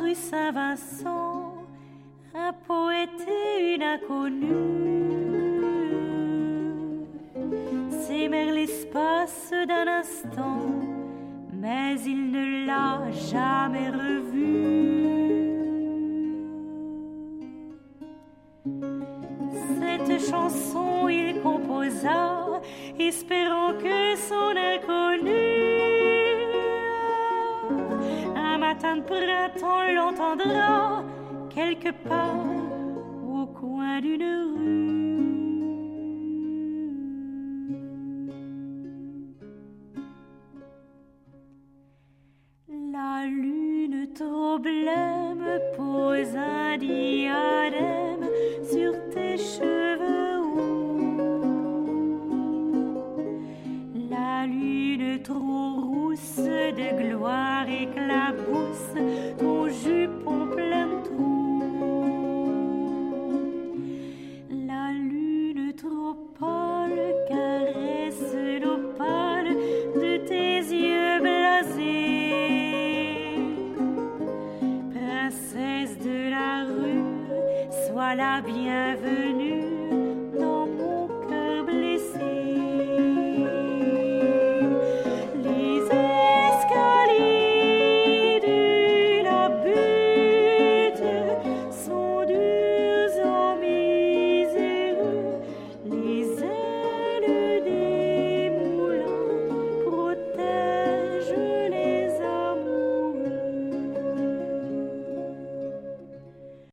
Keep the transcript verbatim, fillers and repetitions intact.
rue Saint-Vincent, un poète et une inconnue s'aimèrent l'espace d'un instant, mais il ne l'a jamais revue. Cette chanson il composa, espérant que son inconnu un matin de printemps l'entendra quelque part au coin d'une rue. La lune trop blême pose un diadème sur tes cheveux roux. La lune trop rousse de gloire éclabousse ton jus